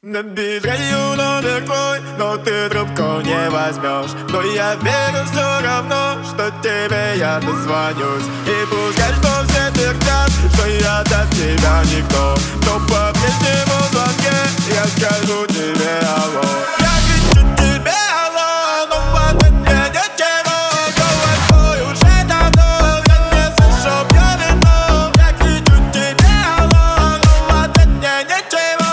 Набираю номер твой, но ты трубку не возьмешь. Но я верю все равно, что тебе я дозвонюсь. И пускай что все твердят, что я для тебя никто, но по прежнему звонке я скажу тебе алло. Я кричу тебе алло, но в ответ мне ничего. Голос твой уже давно, я не слышу, пью вино. Я кричу тебе алло, но в ответ мне ничего.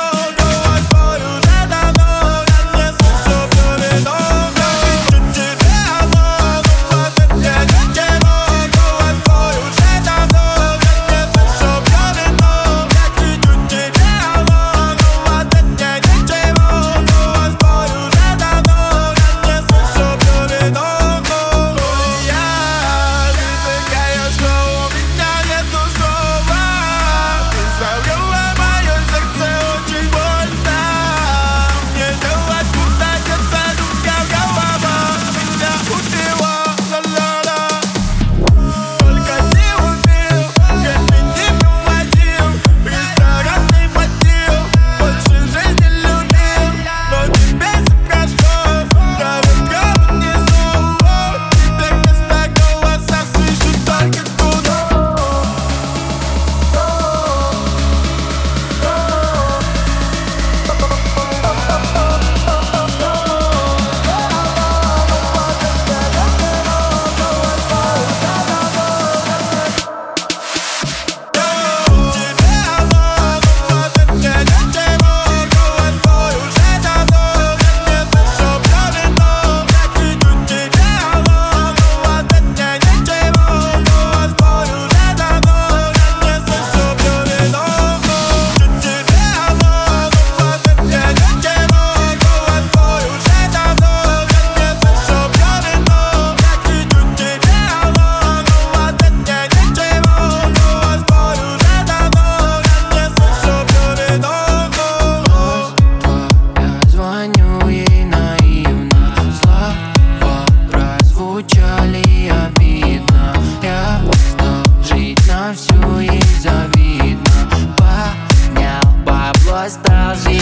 Обидно, я стал жить на всю, ей завидно. Поднял бабло, стал жить.